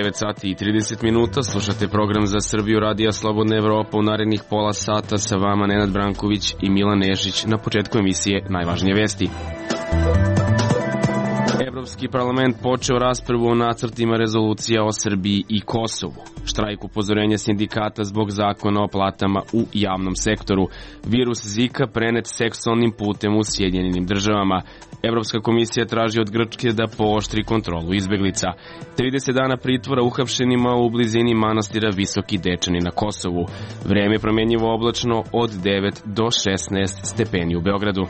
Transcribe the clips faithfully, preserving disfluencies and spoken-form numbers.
devet sati i trideset minuta, slušate program za Srbiju Radija Slobodna Evropa. U narednih pola sata sa vama Nenad Branković i Milan Nešić. Na početku emisije najvažnije vesti. Evropski parlament počeo raspravu o nacrtima rezolucija o Srbiji i Kosovu. Štrajk upozorenja sindikata zbog zakona o platama u javnom sektoru. Virus Zika prenet seksualnim putem u Sjedinjenim državama. Evropska komisija traži od Grčke da pooštri kontrolu izbeglica. trideset dana pritvora uhapšenima u blizini manastira Visoki Dečani na Kosovu. Vreme je promenjivo oblačno od devet do šesnaest stepeni u Beogradu.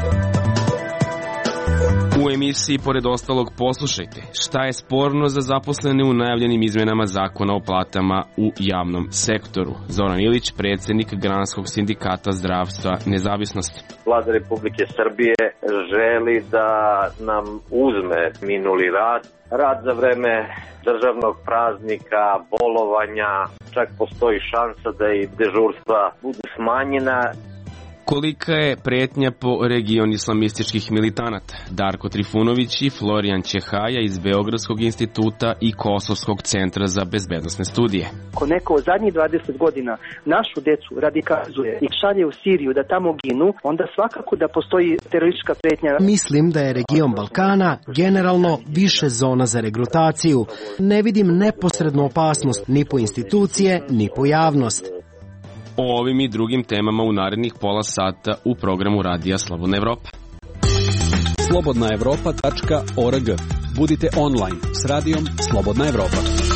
U emisiji, pored ostalog, poslušajte šta je sporno za zaposlene u najavljenim izmenama zakona o platama u javnom sektoru. Zoran Ilić, predsjednik Granskog sindikata zdravstva Nezavisnost. Vlada Republike Srbije želi da nam uzme minuli rad, rad za vreme državnog praznika, bolovanja, čak postoji šansa da i dežurstva budu smanjena. Kolika je pretnja po region islamističkih militanata? Darko Trifunović i Florijan Ćehaja iz Beogradskog instituta i Kosovskog centra za bezbednosne studije. Ako neko od zadnjih dvadeset godina našu decu radikalizuje i šalje u Siriju da tamo ginu, onda svakako da postoji teroristička pretnja. Mislim da je region Balkana generalno više zona za regrutaciju. Ne vidim neposrednu opasnost ni po institucije, ni po javnost. O ovim i drugim temama u narednih pola sata u programu Radija Slobodna Evropa. slobodna evropa tačka org. Budite online s Radijom Slobodna Evropa.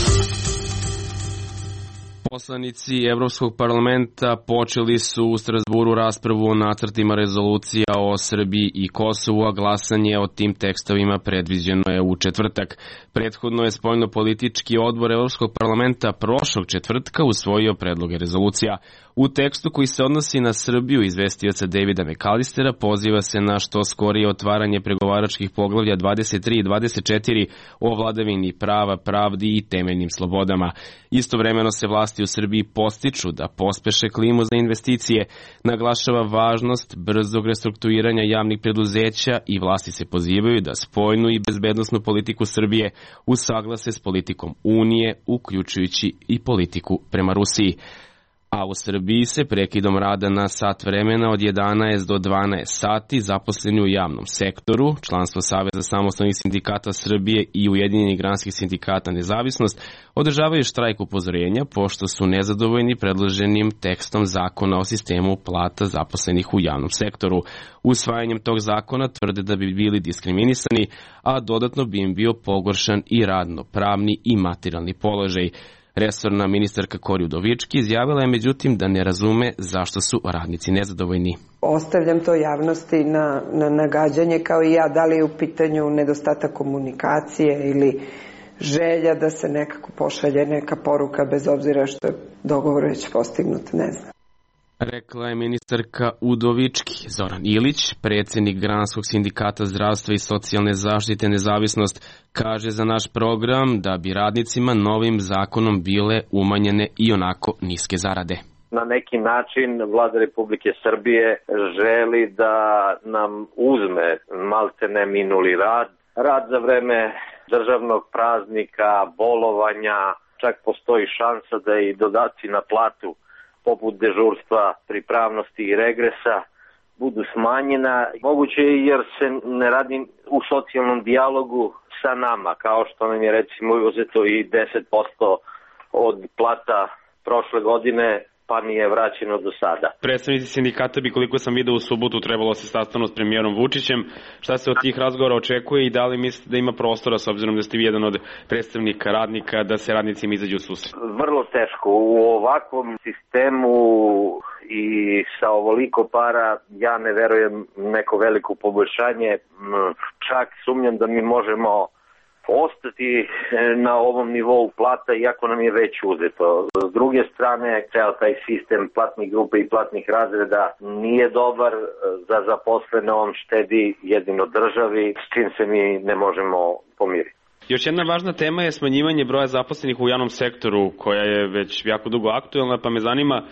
Poslanici Evropskog parlamenta počeli su u Strasburu raspravu o nacrtima rezolucija o Srbiji i Kosovu, a glasanje o tim tekstovima predviđeno je u četvrtak. Prethodno je spoljno-politički odbor Evropskog parlamenta prošlog četvrtka usvojio predloge rezolucija. U tekstu koji se odnosi na Srbiju izvestioca Davida McAllistera poziva se na što skorije otvaranje pregovaračkih poglavlja dvadeset tri i dvadeset četiri o vladavini prava, pravdi i temeljnim slobodama. Istovremeno se vlasti u Srbiji postiču da pospeše klimu za investicije, naglašava važnost brzog restrukturiranja javnih preduzeća i vlasti se pozivaju da spoljnu i bezbednosnu politiku Srbije usaglase s politikom Unije, uključujući i politiku prema Rusiji. A u Srbiji se prekidom rada na sat vremena od jedanaest do dvanaest sati zaposleni u javnom sektoru, članstvo Saveza samostalnih sindikata Srbije i Ujedinjenih granskih sindikata Nezavisnost održavaju štrajk upozorenja pošto su nezadovoljni predloženim tekstom zakona o sistemu plata zaposlenih u javnom sektoru. Usvajanjem tog zakona tvrde da bi bili diskriminisani, a dodatno bi im bio pogoršan i radno-pravni i materijalni položaj. Resorna ministarka Kori Udovički izjavila je međutim da ne razume zašto su radnici nezadovoljni. Ostavljam to javnosti na, na nagađanje kao i ja, da li je u pitanju nedostatak komunikacije ili želja da se nekako pošalje neka poruka bez obzira što je dogovor već postignut, ne znam. Rekla je ministarka Udovički. Zoran Ilić, predsjednik Granskog sindikata zdravstva i socijalne zaštite Nezavisnost, kaže za naš program da bi radnicima novim zakonom bile umanjene i onako niske zarade. Na neki način Vlada Republike Srbije želi da nam uzme maltene minuli rad, rad za vreme državnog praznika, bolovanja, čak postoji šansa da i dodaci na platu poput dežurstva, pripravnosti i regresa budu smanjena. Moguće je jer se ne radi u socijalnom dijalogu sa nama, kao što nam je recimo uzeto i deset posto od plata prošle godine, pa nije vraćeno do sada. Predstavnici sindikata bi, koliko sam video, u subotu trebalo se sastanu s premijerom Vučićem. Šta se od tih razgovora očekuje i da li mislite da ima prostora, s obzirom da ste vi jedan od predstavnika radnika, da se radnicima izađe u susret? Vrlo teško. U ovakvom sistemu i sa ovoliko para ja ne verujem neko veliko poboljšanje. Čak sumnjam da mi možemo ostati na ovom nivou plata iako nam je već uzeto. S druge strane, ceo taj sistem platnih grupa i platnih razreda nije dobar za zaposlene, on štedi jedino državi, s čim se mi ne možemo pomiriti. Još jedna važna tema je smanjivanje broja zaposlenih u javnom sektoru, koja je već jako dugo aktuelna, pa me zanima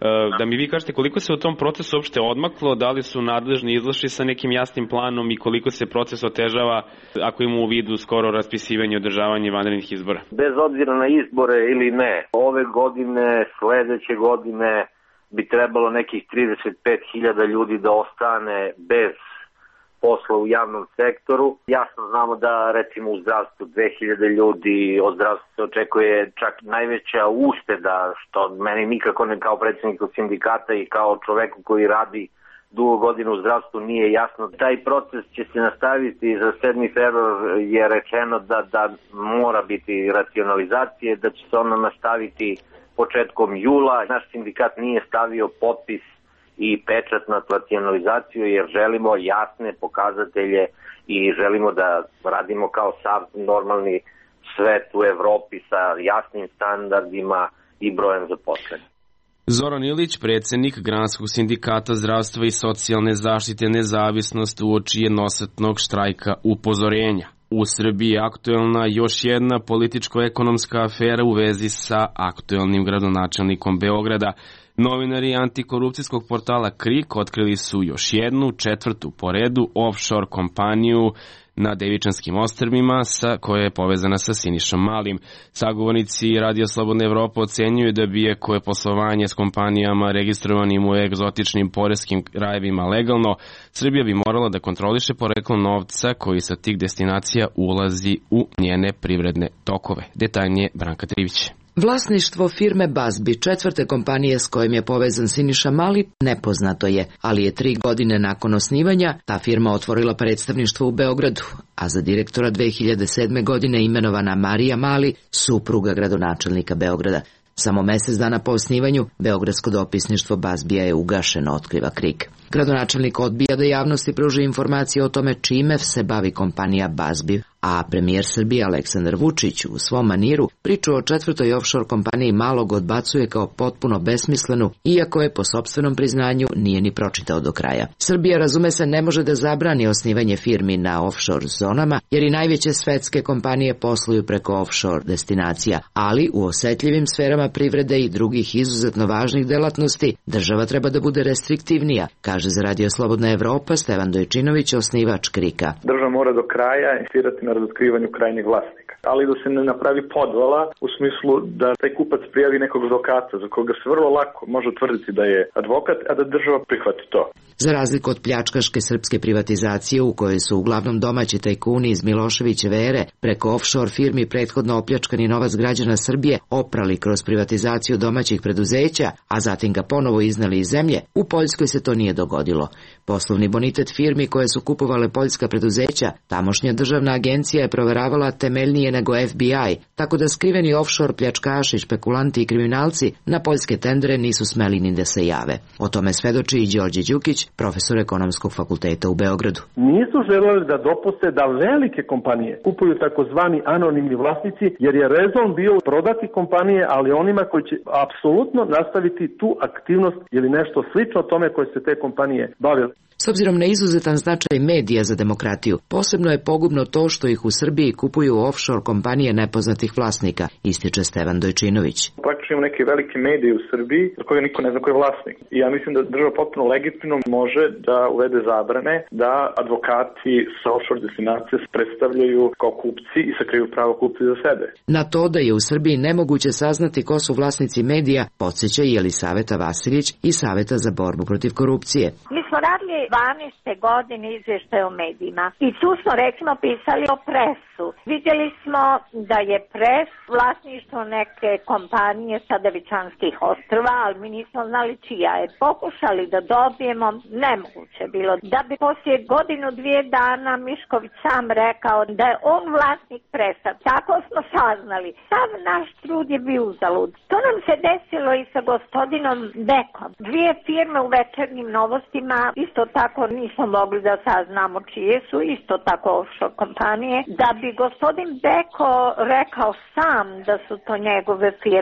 Da mi vi kažete koliko se u tom procesu uopšte odmaklo, da li su nadležni izašli sa nekim jasnim planom i koliko se proces otežava ako ima u vidu skoro raspisivanje i održavanje vanrednih izbora? Bez obzira na izbore ili ne, ove godine, sledeće godine bi trebalo nekih trideset pet hiljada ljudi da ostane bez posla u javnom sektoru. Jasno znamo da recimo u zdravstvu dve hiljade ljudi, od zdravstva se očekuje čak najveća ušteda, što meni nikako ne kao predsjedniku sindikata i kao čoveku koji radi dugo godina u zdravstvu nije jasno. Taj proces će se nastaviti za sedmi februar, je rečeno da, da mora biti racionalizacije, da će se ono nastaviti početkom jula. Naš sindikat nije stavio potpis i pečat na racionalizaciju jer želimo jasne pokazatelje i želimo da radimo kao sav normalni svet u Evropi sa jasnim standardima i brojem zaposlenih. Zoran Ilić, predsjednik Granskog sindikata zdravstva i socijalne zaštite Nezavisnost, uoči jednosatnog štrajka upozorenja. U Srbiji je aktuelna još jedna političko-ekonomska afera u vezi sa aktuelnim gradonačelnikom Beograda. Novinari antikorupcijskog portala KRIK otkrili su još jednu, četvrtu po redu, offshore kompaniju na Devičanskim ostrvima sa koja je povezana sa Sinišom Malim. Sagovornici Radio Slobodna Evropa ocenjuju da bi iako je poslovanje s kompanijama registrovanim u egzotičnim poreskim rajevima legalno, Srbija bi morala da kontroliše poreklo novca koji sa tih destinacija ulazi u njene privredne tokove. Detaljnije Branka Trivić. Vlasništvo firme Bazbi, četvrte kompanije s kojim je povezan Siniša Mali, nepoznato je, ali je tri godine nakon osnivanja ta firma otvorila predstavništvo u Beogradu, a za direktora dve hiljade sedme. godine imenovana Marija Mali, supruga gradonačelnika Beograda. Samo mesec dana po osnivanju, beogradsko dopisništvo Bazbija je ugašeno, otkriva KRIK. Gradonačelnik odbija da javnosti pruži informacije o tome čime se bavi kompanija Bazbi, a premijer Srbije Aleksandar Vučić u svom maniru priču o četvrtoj offshore kompaniji malog odbacuje kao potpuno besmislenu, iako je po sopstvenom priznanju nije ni pročitao do kraja. Srbija, razume se, ne može da zabrani osnivanje firmi na offshore zonama, jer i najveće svetske kompanije posluju preko offshore destinacija, ali u osetljivim sferama privrede i drugih izuzetno važnih delatnosti država treba da bude restriktivnija, kaže za Radio Slobodna Evropa Stevan Dojčinović, osnivač KRIK-a. Država mora do kraja insistirati na razotkrivanju krajnjeg vlasnika, ali da se ne napravi podvala u smislu da taj kupac prijavi nekog advokata za koga se vrlo lako može utvrditi da je advokat, a da država prihvati to. Za razliku od pljačkaške srpske privatizacije u kojoj su uglavnom domaći tajkuni iz Miloševićeve ere preko offshore firmi prethodno opljačkani novac građana Srbije oprali kroz privatizaciju domaćih preduzeća, a zatim ga ponovo iznali iz zemlje, u Poljskoj se to nije dogodilo. Poslovni bonitet firmi koje su kupovale poljska preduzeća, tamošnja državna agencija je proveravala temeljnije nego F B I, tako da skriveni offshore pljačkaši, špekulanti i kriminalci na poljske tendere nisu smeli ni da se jave. O tome svedoči i Đorđe Đukić, profesor ekonomskog fakulteta u Beogradu. Nisu želeli da dopuste da velike kompanije kupuju takozvani anonimni vlasnici, jer je rezon bio prodati kompanije, ali onima koji će apsolutno nastaviti tu aktivnost ili nešto slično tome koje se te kompanije bavile. S obzirom na izuzetan značaj medija za demokratiju, posebno je pogubno to što ih u Srbiji kupuju offshore kompanije nepoznatih vlasnika, ističe Stevan Dojčinović. Praktično imamo neke velike medije u Srbiji za koje niko ne zna ko je vlasnik. I ja mislim da država potpuno legitimno može da uvede zabrane da advokati sa offshore destinacije predstavljaju kao kupci i sakriju pravo kupci za sebe. Na to da je u Srbiji nemoguće saznati ko su vlasnici medija, podsjeća i Jelisaveta Vasilić iz Saveta za borbu protiv korupcije. Mi smo radili dvanaeste godine izveštaje o medijima i tu smo recimo pisali o Presu. Vidjeli smo da je Pres vlasništvo neke kompanije sa Devičanskih ostrva, ali mi nismo znali čija je. Pokušali da dobijemo, nemoguće bilo. Da bi poslije godinu dvije dana Mišković sam rekao da je on vlasnik Presa. Tako smo saznali. Sav naš trud je bio uzalud. To nam se desilo i sa gospodinom Bekom. Dvije firme u Večernjim novostima isto tako nismo mogli da saznamo čije su, isto tako offshore kompanije, da bi gospodin Beko rekao sam da su to njegove firme.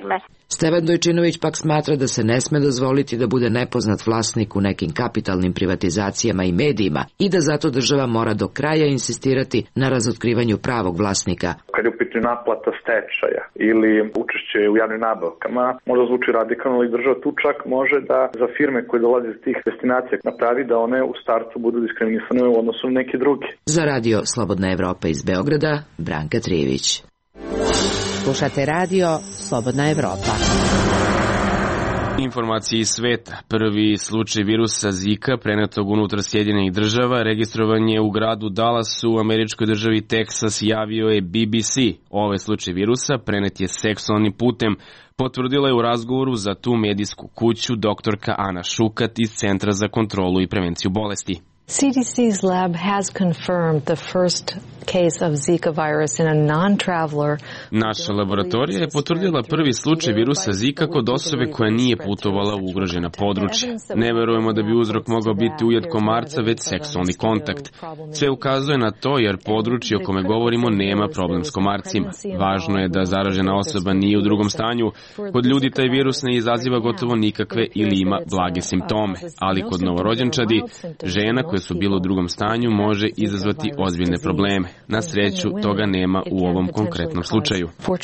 Stevan Dojčinović pak smatra da se ne sme dozvoliti da bude nepoznat vlasnik u nekim kapitalnim privatizacijama i medijima i da zato država mora do kraja insistirati na razotkrivanju pravog vlasnika. Kad je u pitanju naplata stečaja ili učešće u javnim nabavkama, možda zvuči radikalno, ali država tu čak može da za firme koje dolaze iz tih destinacija napravi da one u startu budu diskriminisane u odnosu na neke druge. Za radio Slobodna Evropa iz Beograda, Branka Trijević. Slušate radio Slobodna Evropa. Informacije iz sveta. Prvi slučaj virusa Zika prenetog unutar Sjedinjenih država registrovan je u gradu Dallasu u američkoj državi Teksas, javio je B B C. Ovaj slučaj virusa prenet je seksualnim putem, potvrdila je u razgovoru za tu medijsku kuću doktorka Ana Šukat iz Centra za kontrolu i prevenciju bolesti. C D C's lab has confirmed the first case of Zika virus in a non-traveler. Naša laboratorija je potvrdila prvi slučaj virusa Zika kod osobe koja nije putovala u ugrožena područja. Ne verujemo da bi uzrok mogao biti ujed komarca, već seksualni kontakt. Sve ukazuje na to jer područje o kome govorimo nema problem s komarcima. Važno je da zaražena osoba nije u drugom stanju. Kod ljudi taj virus ne izaziva gotovo nikakve ili ima blage simptome, ali kod novorođenčadi, žena koja su bile u drugom stanju može izazvati ozbiljne probleme. Na sreću, toga nema u ovom konkretnom slučaju.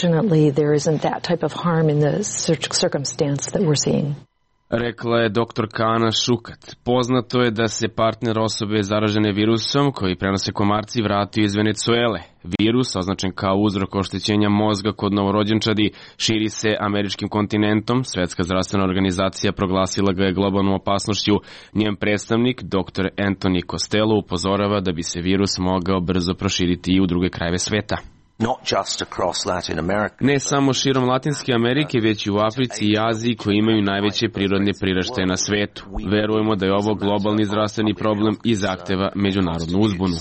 Rekla je doktorka Ana Šukat. Poznato je da se partner osobe zaražene virusom koji prenose komarci vratio iz Venecuele. Virus, označen kao uzrok oštećenja mozga kod novorođenčadi, širi se američkim kontinentom. Svetska zdravstvena organizacija proglasila ga je globalnom opasnošću. Njen predstavnik, doktor Anthony Costello, upozorava da bi se virus mogao brzo proširiti i u druge krajeve sveta. Ne samo širom Latinske Amerike, već i u Africi i Aziji koji imaju najveće prirodne priraštaje na svetu. Verujemo da je ovo globalni zdravstveni problem i zahteva međunarodnu uzbunu.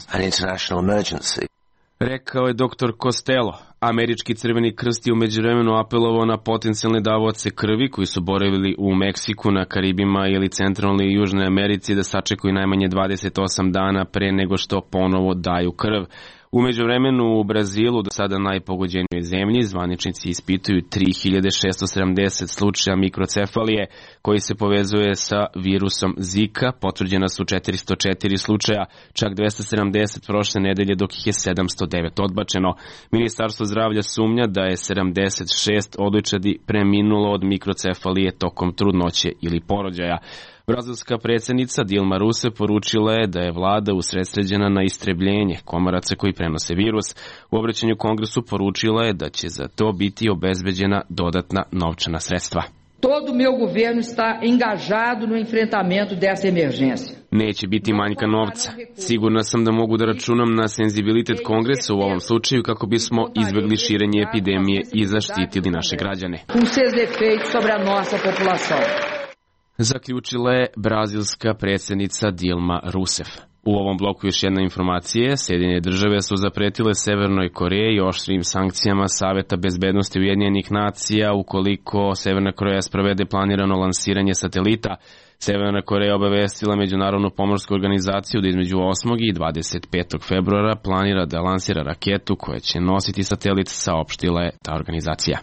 Rekao je doktor Costello. Američki Crveni krst je u međuvremenu apelovao na potencijalne davaoce krvi koji su boravili u Meksiku, na Karibima ili Centralnoj i Južnoj Americi da sačekaju najmanje dvadeset osam dana pre nego što ponovo daju krv. U međuvremenu u Brazilu, do sada najpogođenijoj zemlji, zvaničnici ispituju tri hiljade šesto sedamdeset slučaja mikrocefalije koji se povezuje sa virusom Zika. Potvrđena su četiristo četiri slučaja, čak dvesta sedamdeset prošle nedelje, dok ih je sedamsto devet odbačeno. Ministarstvo zdravlja sumnja da je sedamdeset šest odojčadi preminulo od mikrocefalije tokom trudnoće ili porođaja. Brazilska predsjednica Dilma Rousseff poručila je da je vlada usredsređena na istrebljenje komaraca koji prenose virus. U obraćanju Kongresu poručila je da će za to biti obezbeđena dodatna novčana sredstva. Todo o meu governo está engajado no enfrentamento dessa emergência. Neće biti manjka novca. Sigurna sam da mogu da računam na senzibilitet Kongresa u ovom slučaju kako bismo izbegli širenje epidemije i zaštitili naše građane. Com seus efeitos sobre a nossa população. Zaključila je brazilska predsjednica Dilma Rousseff. U ovom bloku još jedna informacija. Sjedinjene države su zapretile Severnoj Koreji oštrim sankcijama Saveta bezbednosti Ujedinjenih nacija ukoliko Severna Koreja sprovede planirano lansiranje satelita. Severna Koreja obavestila Međunarodnu pomorsku organizaciju da između osmog i dvadeset petog februara planira da lansira raketu koja će nositi satelit, saopštila je ta organizacija.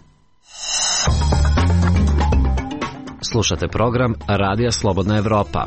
Slušate program Radija Slobodna Evropa.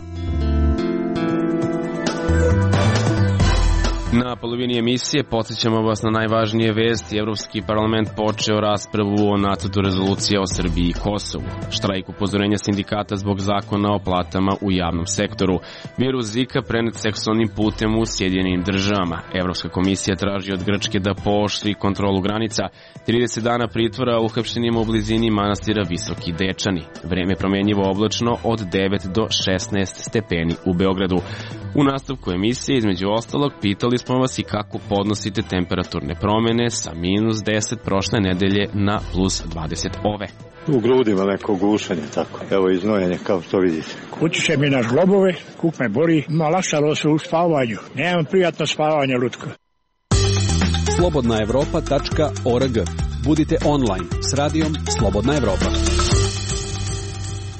Na polovini emisije podsjećamo vas na najvažnije vesti. Evropski parlament počeo raspravu o nacrtu rezolucije o Srbiji i Kosovu. Štrajk upozorenja sindikata zbog zakona o platama u javnom sektoru. Virus Zika prenet seksualnim putem u Sjedinjenim državama. Evropska komisija traži od Grčke da pooštri kontrolu granica. trideset dana pritvora uhapšenima u blizini manastira Visoki Dečani. Vreme promenjivo oblačno od devet do šesnaest stepeni u Beogradu. U nastavku emisije, između ostalog, pitali smo vas i kako podnosite temperaturne promene sa minus deset prošle nedelje na plus dvadeset ove. U grudima neko gušanje, tako. Evo iznojenje, kao što vidite. Utiče mi na žlobove, kuk me bori, malastalo se u spavanju. Nemam prijatno spavanje, Lutko. slobodna evropa tačka org. Budite online s radijom Slobodna Evropa.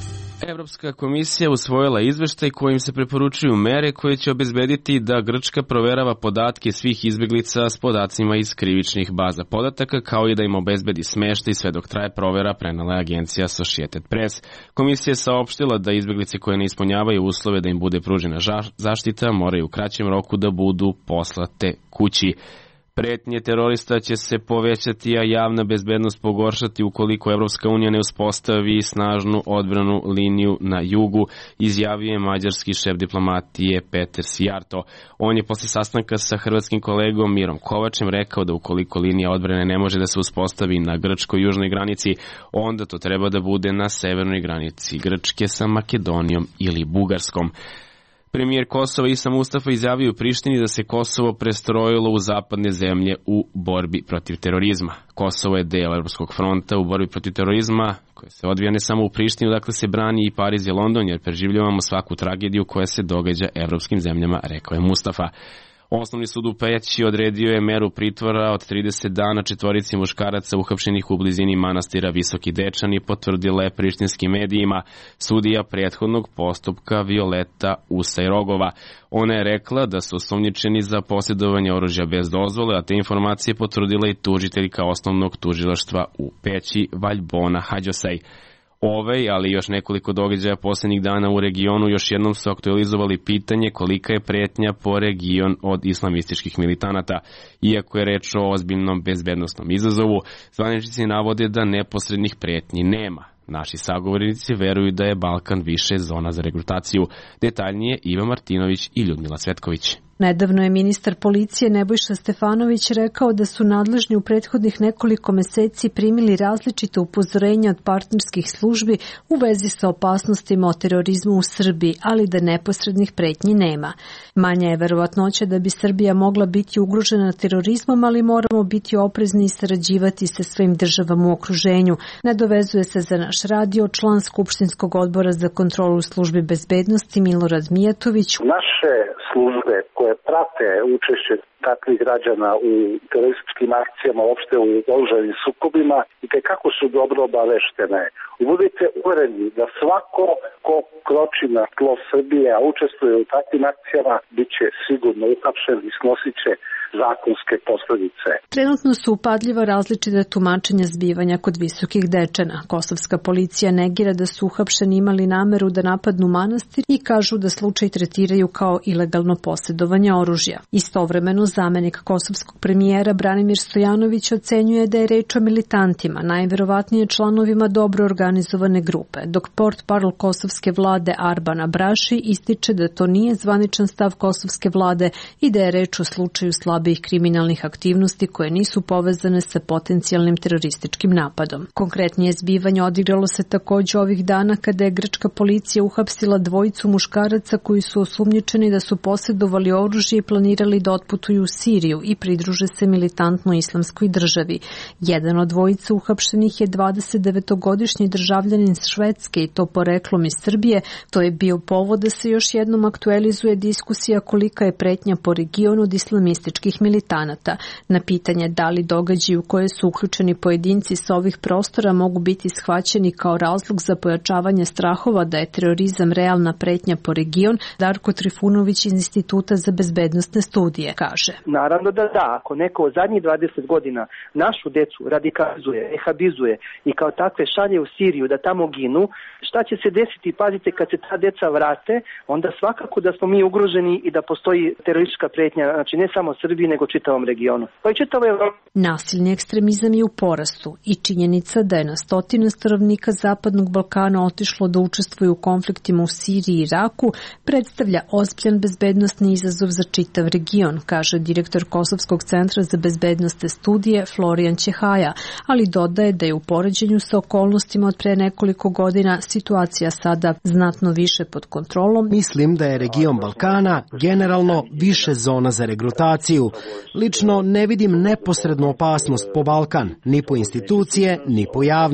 Evropska komisija usvojila izveštaj kojim se preporučuju mere koje će obezbediti da Grčka proverava podatke svih izbeglica s podacima iz krivičnih baza podataka, kao i da im obezbedi smeštaj sve dok traje provera, prenela je agencija Associated Press. Komisija je saopštila da izbeglice koje ne ispunjavaju uslove da im bude pružena zaštita moraju u kraćem roku da budu poslate kući. Pretnje terorista će se povećati, a javna bezbednost pogoršati ukoliko Evropska unija ne uspostavi snažnu odbranu liniju na jugu, izjavio je mađarski šef diplomatije Peter Sijarto. On je posle sastanka sa hrvatskim kolegom Mirom Kovačem rekao da ukoliko linija odbrane ne može da se uspostavi na grčkoj južnoj granici, onda to treba da bude na severnoj granici Grčke sa Makedonijom ili Bugarskom. Premijer Kosova Isa Mustafa izjavio u Prištini da se Kosovo prestrojilo u zapadne zemlje u borbi protiv terorizma. Kosovo je deo Evropskog fronta u borbi protiv terorizma, koja se odvija ne samo u Prištini, dakle se brani i Pariz i London, jer preživljavamo svaku tragediju koja se događa evropskim zemljama, rekao je Mustafa. Osnovni sud u Peći odredio je meru pritvora od trideset dana četvorici muškaraca uhapšenih u blizini manastira Visoki Dečani, potvrdila je prištinskim medijima sudija prethodnog postupka Violeta Usajrogova. Ona je rekla da su osumnjičeni za posjedovanje oružja bez dozvole, a te informacije potvrdila i tužiteljka osnovnog tužilaštva u Peći Valjbona Hadjosaj. Ovaj, ali još nekoliko događaja poslednjih dana u regionu još jednom su aktualizovali pitanje kolika je pretnja po region od islamističkih militanata. Iako je reč o ozbiljnom bezbednosnom izazovu, zvaničnici navode da neposrednih pretnji nema. Naši sagovornici veruju da je Balkan više zona za regrutaciju. Detaljnije Iva Martinović i Ljudmila Cvetković. Nedavno je ministar policije Nebojša Stefanović rekao da su nadležni u prethodnih nekoliko meseci primili različite upozorenja od partnerskih službi u vezi sa opasnostima od terorizma u Srbiji, ali da neposrednih pretnji nema. Manja je verovatnoća da bi Srbija mogla biti ugrožena terorizmom, ali moramo biti oprezni i sarađivati sa svojim državama u okruženju. Nadovezuje se za naš radio član Skupštinskog odbora za kontrolu službi bezbednosti Milorad Mijatović. Naše službe koje prate učešće takvih građana u terorističkim akcijama, uopšte u oružanim sukobima, i kako su dobro obaveštene. Budite uvereni da svako ko kroči na tlo Srbije, a učestvuje u takvim akcijama, bit će sigurno uhapšen i snosit će zakonske posledice. Trenutno su upadljiva različite tumačenja zbivanja kod Visokih Dečana. Kosovska policija negira da su uhapšeni imali nameru da napadnu manastir i kažu da slučaj tretiraju kao ilegalno posjedovanje oružja. Istovremeno, zamenik kosovskog premijera Branimir Stojanović ocenjuje da je reč o militantima, najverovatnije članovima dobro organizovane grupe, dok portparol kosovske vlade Arbana Braši ističe da to nije zvaničan stav kosovske vlade i da je reč o slučaju slabijih kriminalnih aktivnosti koje nisu povezane sa potencijalnim terorističkim napadom. Konkretnije zbivanje odigralo se takođe ovih dana kada je grčka policija uhapsila dvojicu muškaraca koji su osumnjičeni da su posjedovali oružje i planirali da otputuju u Siriju i pridruže se militantnoj islamskoj državi. Jedan od dvojica uhapšenih je dvadesetdevetogodišnji državljanin Švedske i to poreklom iz Srbije. To je bio povod da se još jednom aktualizuje diskusija kolika je pretnja po regionu od islamističkih militanata. Na pitanje da li događaji u koje su uključeni pojedinci sa ovih prostora mogu biti shvaćeni kao razlog za pojačavanje strahova da je terorizam realna pretnja po region, Darko Trifunović iz Instituta za bezbednosne studije kaže. Naravno da da, ako neko od zadnjih dvadeset godina našu decu radikalizuje, rehabizuje i kao takve šalje u Siriju da tamo ginu, šta će se desiti, pazite, kad se ta deca vrate, onda svakako da smo mi ugroženi i da postoji teroristička pretnja, znači ne samo Srbiji, nego čitavom regionu. Pa i čitavo Evropu. Nasilni ekstremizam je u porastu i činjenica da je na stotine stanovnika Zapadnog Balkana otišlo da učestvuju u konfliktima u Siriji i Iraku predstavlja ozbiljan bezbednosni izazov za čitav region, kaže direktor Kosovskog centra za bezbednosne studije Florijan Ćehaja, ali dodaje da je u poređenju sa okolnostima od pre nekoliko godina situacija sada znatno više pod kontrolom. Mislim da je region Balkana generalno više zona za regrutaciju. Lično ne vidim neposrednu opasnost po Balkan, ni po institucije, ni po javnost.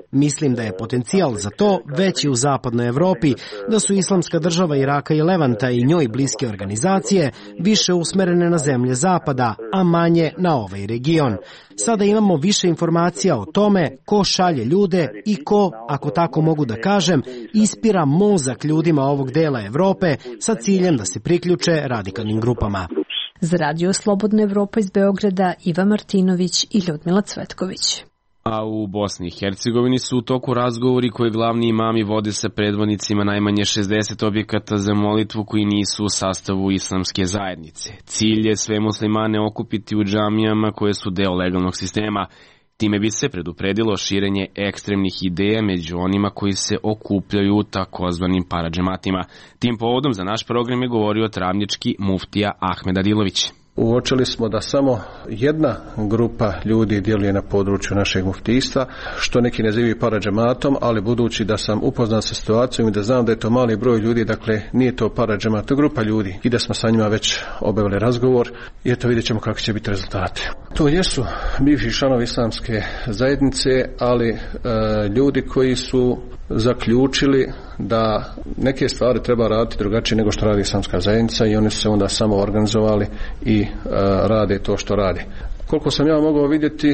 Mislim da je potencijal za to veći u zapadnoj Evropi, da su Islamska država Iraka i Levanta i njoj bliske organizacije više usmerene na zemlje zapada, a manje na ovaj region. Sada imamo više informacija o tome ko šalje ljude i ko, ako tako mogu da kažem, ispira mozak ljudima ovog dela Evrope sa ciljem da se priključe radikalnim grupama. Za Radio Slobodna Evropa iz Beograda, Iva Martinović i Ljudmila Cvetković. A u Bosni i Hercegovini su u toku razgovori koje glavni imami vode sa predvodnicima najmanje šezdeset objekata za molitvu koji nisu u sastavu islamske zajednice. Cilj je sve muslimane okupiti u džamijama koje su deo legalnog sistema. Time bi se predupredilo širenje ekstremnih ideja među onima koji se okupljaju u takozvanim paradžematima. Tim povodom za naš program je govorio travnički muftija Ahmed Adilović. Uočili smo da samo jedna grupa ljudi djeluje na području našeg muftijstva, što neki nazivaju paradžematom, ali budući da sam upoznat sa situacijom i da znam da je to mali broj ljudi, dakle nije to paradžemat, to grupa ljudi i da smo sa njima već obavili razgovor i eto vidjet ćemo kako će biti rezultati. To jesu bivši članovi islamske zajednice, ali e, ljudi koji su zaključili da neke stvari treba raditi drugačije nego što radi islamska zajednica i oni su se onda samo organizovali i e, rade to što rade. Koliko sam ja mogao vidjeti,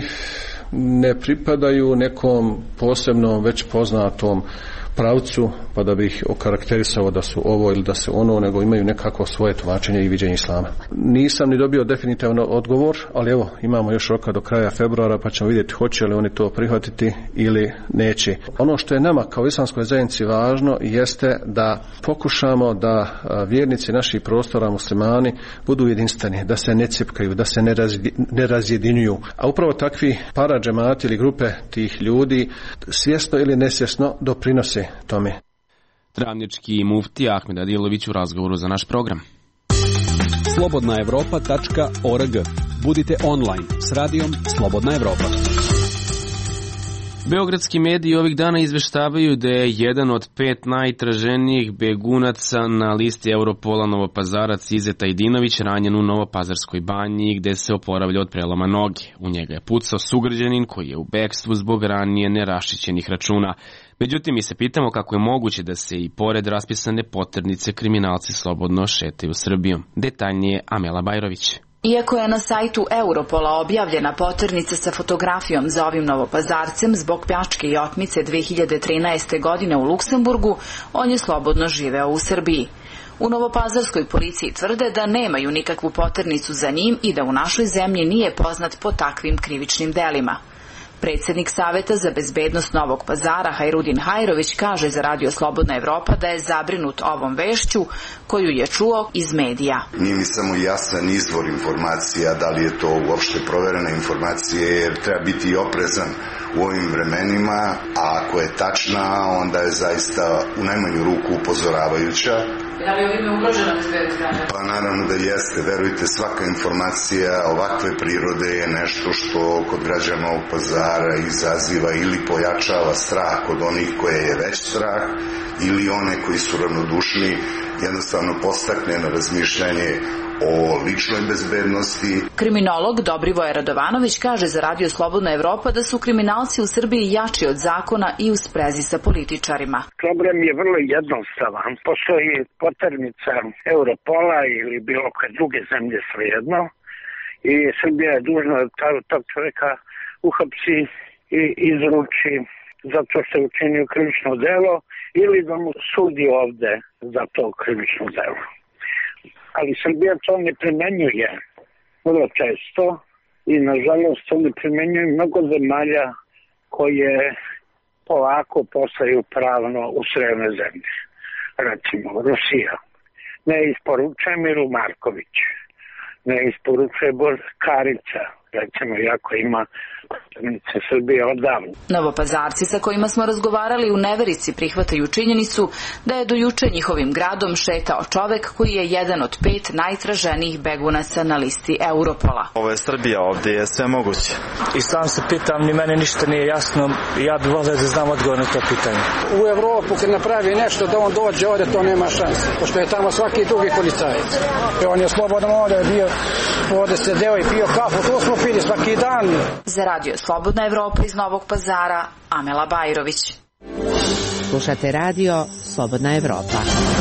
ne pripadaju nekom posebnom već poznatom pravcu, pa da bih okarakterisao da su ovo ili da su ono, nego imaju nekako svoje tumačenje i viđenje islama. Nisam ni dobio definitivno odgovor, ali evo, imamo još roka do kraja februara, pa ćemo vidjeti hoće li oni to prihvatiti ili neće. Ono što je nama kao islamskoj zajednici važno jeste da pokušamo da vjernici naših prostora, muslimani, budu jedinstveni, da se ne cipkaju, da se ne, razdi, ne razjedinjuju. A upravo takvi paradžemati ili grupe tih ljudi svjesno ili nesvjesno doprinose tome. Travnički muftija Ahmed Adilović u razgovoru za naš program. slobodna evropa tačka org. Budite online s radijom Slobodna Evropa. Beogradski mediji ovih dana izveštavaju da je jedan od pet najtraženijih begunaca na listi Europola Novopazarac Izeta Idinović ranjen u Novopazarskoj banji gde se oporavlja od preloma noge. U njega je pucao sugrađanin koji je u bekstvu zbog ranije neraščićenih računa. Međutim, mi se pitamo kako je moguće da se i pored raspisane poternice kriminalci slobodno šetaju Srbijom. Detaljnije Amela Bajrović. Iako je na sajtu Europola objavljena poternica sa fotografijom za ovim Novopazarcem zbog pljačke i otmice dve hiljade trinaeste. godine u Luksemburgu, on je slobodno živeo u Srbiji. U Novopazarskoj policiji tvrde da nemaju nikakvu poternicu za njim i da u našoj zemlji nije poznat po takvim krivičnim delima. Predsjednik Saveta za bezbednost Novog Pazara Hajrudin Hajrović kaže za Radio Slobodna Evropa da je zabrinut ovom vešću koju je čuo iz medija. Nije mi samo jasan izvor informacija, da li je to uopšte proverena informacija, jer treba biti oprezan u ovim vremenima, a ako je tačna, onda je zaista u najmanju ruku upozoravajuća. Da li je ovime ugrožena bezbednost građana? Pa naravno da jeste. Verujte, svaka informacija ovakve prirode je nešto što kod građana Novog Pazara izaziva ili pojačava strah kod onih koje je već strah, ili one koji su ravnodušni, jednostavno postakne na razmišljanje o ličnoj bezbednosti. Kriminolog Dobrivoje Radovanović kaže za Radio Slobodna Evropa da su kriminalci u Srbiji jači od zakona i u sprezi sa političarima. Problem je vrlo jednostavan. Postoji poternica Europola ili bilo koje druge zemlje svejedno i Srbija je dužna da tog čovjeka uhapsi i izruči zato što je učinio krivično delo ili da mu sudi ovde za to krivično delo. Ali Srbija to ne primenjuje vrlo često i nažalost to ne primenjuje mnogo zemalja koje polako postaju pravno usrevne zemlje. Recimo Rusija. Ne isporučuje Miru Marković, ne isporučuje Bor Karića, recimo, jako ima poternice Srbije odavno. Novopazarci sa kojima smo razgovarali u neverici prihvataju činjenicu da je do juče njihovim gradom šetao čovek koji je jedan od pet najtraženijih begunaca na listi Europola. Ovo je Srbija, ovdje je sve moguće. I sam se pitam, ni meni ništa nije jasno, ja bih volio da znam odgovor na to pitanje. U Evropu kad napravi nešto da on dođe ovdje, to nema šanse, pošto je tamo svaki drugi policajac. I on je slobodan ovdje bio, ovdje sedeo i pio kafu, to smo vidi svaki dan. Za radio Slobodna Evropa iz Novog Pazara, Amela Bajrović. Slušate radio Slobodna Evropa.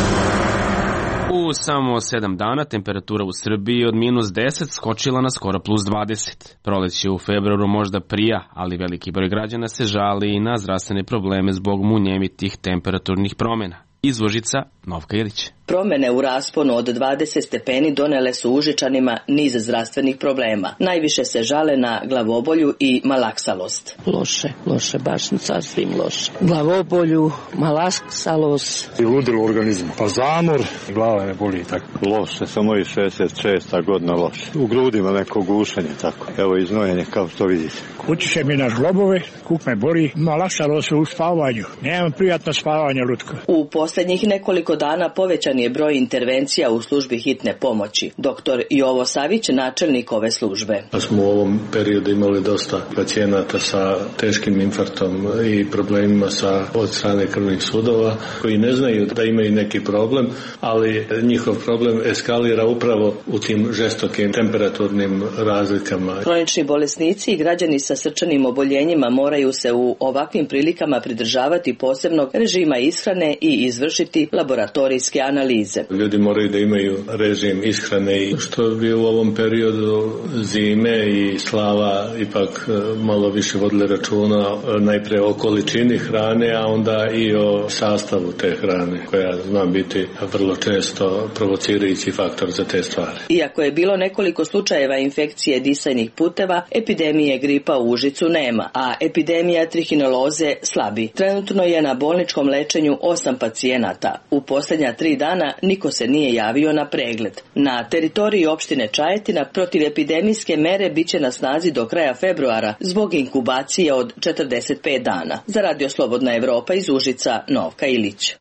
U samo sedam dana temperatura u Srbiji od minus deset skočila na skoro plus dvadeset. Proleće u februaru možda prija, ali veliki broj građana se žali i na zdravstvene probleme zbog munjemitih temperaturnih promjena. Iz Užica, Novka Ilić. Promene u rasponu od dvadeset stepeni donele su Užičanima niz zdravstvenih problema. Najviše se žale na glavobolju i malaksalost. Loše, loše, baš sasvim loše. Glavobolju, malaksalost. I ludilo organizmu. Pa zamor, glava me boli tako. Loše, samo i šezdeset šesta godina loše. U grudima neko gušanje tako. Evo iznojenje kao što vidite. Utiše mi na žlobove, kuk me boli, malaksalost u spavanju. Nemam prijatno spavanje, Lutko. U posljednjih nekoliko dana povećan je broj intervencija u službi hitne pomoći. Doktor Jovo Savić, načelnik ove službe. Da smo u ovom periodu imali dosta pacijenata sa teškim infarktom i problemima sa od strane krvnih sudova koji ne znaju da imaju neki problem, ali njihov problem eskalira upravo u tim žestokim temperaturnim razlikama. Kronični bolesnici i građani sa srčanim oboljenjima moraju se u ovakvim prilikama pridržavati posebnog režima ishrane i izvršiti laboratorijske analize. Ljudi moraju da imaju režim ishrane i što bi u ovom periodu zime i slava ipak malo više vodili računa najpre o količini hrane, a onda i o sastavu te hrane koja zna biti vrlo često provocirajući faktor za te stvari. Iako je bilo nekoliko slučajeva infekcije disajnih puteva, epidemije gripa u Užicu nema, a epidemija trihinoloze slabi. Trenutno je na bolničkom lečenju osam pacijenata. U posljednja tri dana niko se nije javio na pregled. Na teritoriji opštine Čajetina protivepidemijske mere biće na snazi do kraja februara zbog inkubacije od četrdeset pet dana. Za radio Slobodna Evropa iz Užica, Novka Ilić.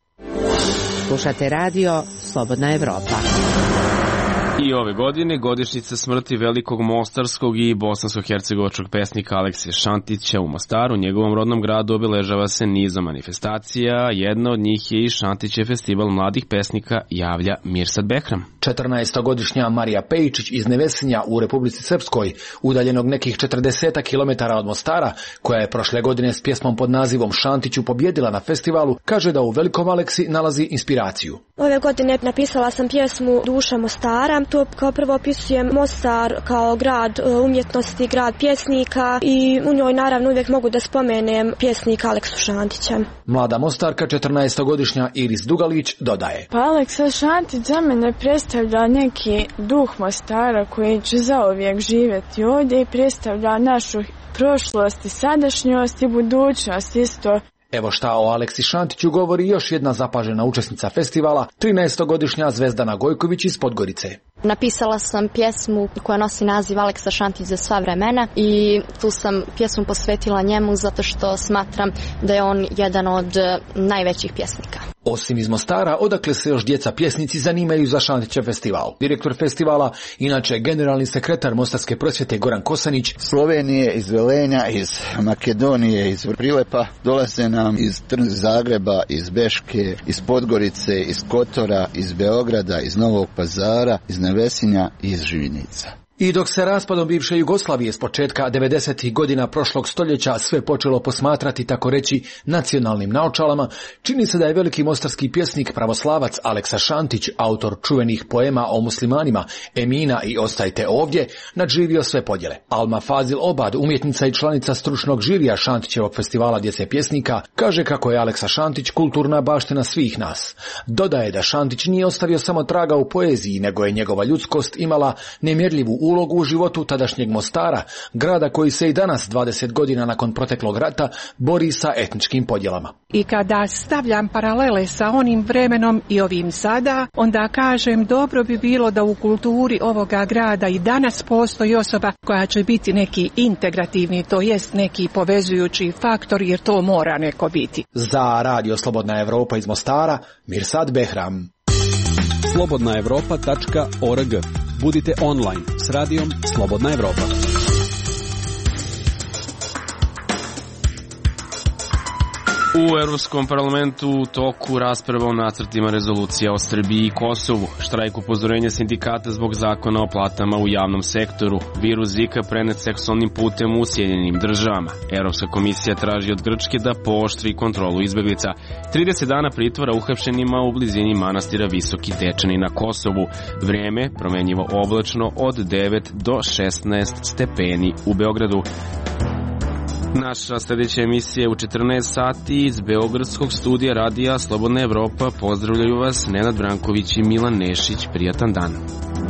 Slušate radio Slobodna Evropa. I ove godine godišnjica smrti velikog mostarskog i bosansko-hercegovačkog pesnika Alekse Šantića u Mostaru, njegovom rodnom gradu, obeležava se nizom manifestacija. Jedna od njih je i Šantićev festival mladih pesnika, javlja Mirsad Behram. četrnaestogodišnja Marija Pejičić iz Nevesinja u Republici Srpskoj, udaljenog nekih četrdeset kilometara od Mostara, koja je prošle godine s pjesmom pod nazivom Šantiću pobjedila na festivalu, kaže da u velikom Aleksi nalazi inspiraciju. Ove godine napisala sam pjesmu Duša Mostara. To kao prvo opisujem Mostar kao grad umjetnosti, grad pjesnika i u njoj naravno uvijek mogu da spomenem pjesnika Aleksu Šantića. Mlada Mostarka, četrnaestogodišnja Iris Dugalić, dodaje. Pa Aleksa Šantić za mene predstavlja neki duh Mostara koji će zauvijek živjeti ovdje i predstavlja našu prošlost i sadašnjost i budućnost isto. Evo šta o Aleksi Šantiću govori još jedna zapažena učesnica festivala, trinaestogodišnja Zvezdana Gojković iz Podgorice. Napisala sam pjesmu koja nosi naziv Aleksa Šantić za sva vremena i tu sam pjesmu posvetila njemu zato što smatram da je on jedan od najvećih pjesnika. Osim iz Mostara, odakle se još djeca pjesnici zanimaju za Šantićev festival. Direktor festivala, inače generalni sekretar Mostarske prosvjete Goran Kosanić. Slovenije, iz Velenja, iz Makedonije, iz Prilepa, dolaze nam iz Zagreba, iz Beške, iz Podgorice, iz Kotora, iz Beograda, iz Novog Pazara, iz Nevesinja i iz Živinica. I dok se raspadom bivše Jugoslavije s početka devedesetih godina prošlog stoljeća sve počelo posmatrati, tako reći, nacionalnim naočalama, čini se da je veliki mostarski pjesnik pravoslavac Aleksa Šantić, autor čuvenih poema o muslimanima Emina i Ostajte ovdje, nadživio sve podjele. Alma Fazil Obad, umjetnica i članica stručnog žirija Šantićevog festivala djece pjesnika, kaže kako je Aleksa Šantić kulturna baština svih nas. Dodaje da Šantić nije ostavio samo traga u poeziji, nego je njegova ljudskost imala nemjerljivu ulogu u životu tadašnjeg Mostara, grada koji se i danas, dvadeset godina nakon proteklog rata, bori sa etničkim podjelama. I kada stavljam paralele sa onim vremenom i ovim sada, onda kažem dobro bi bilo da u kulturi ovoga grada i danas postoji osoba koja će biti neki integrativni, to jest neki povezujući faktor, jer to mora neko biti. Za Radio Slobodna Evropa iz Mostara, Mirsad Behram. slobodna evropa tačka org. Budite online s radijom Slobodna Evropa. U Evropskom parlamentu u toku rasprava o nacrtima rezolucija o Srbiji i Kosovu, štrajk upozorenja sindikata zbog zakona o platama u javnom sektoru, virus Zika prenet seksualnim putem u Sjedinjenim državama. Evropska komisija traži od Grčke da pooštri kontrolu izbeglica. trideset dana pritvora uhapšenima u blizini manastira Visoki Dečani na Kosovu. Vreme promenjivo oblačno od devet do šesnaest stepeni u Beogradu. Naša sljedeća emisija je u četrnaest sati iz Beogradskog studija radija Slobodna Evropa. Pozdravljaju vas Nenad Branković i Milan Nešić. Prijatan dan.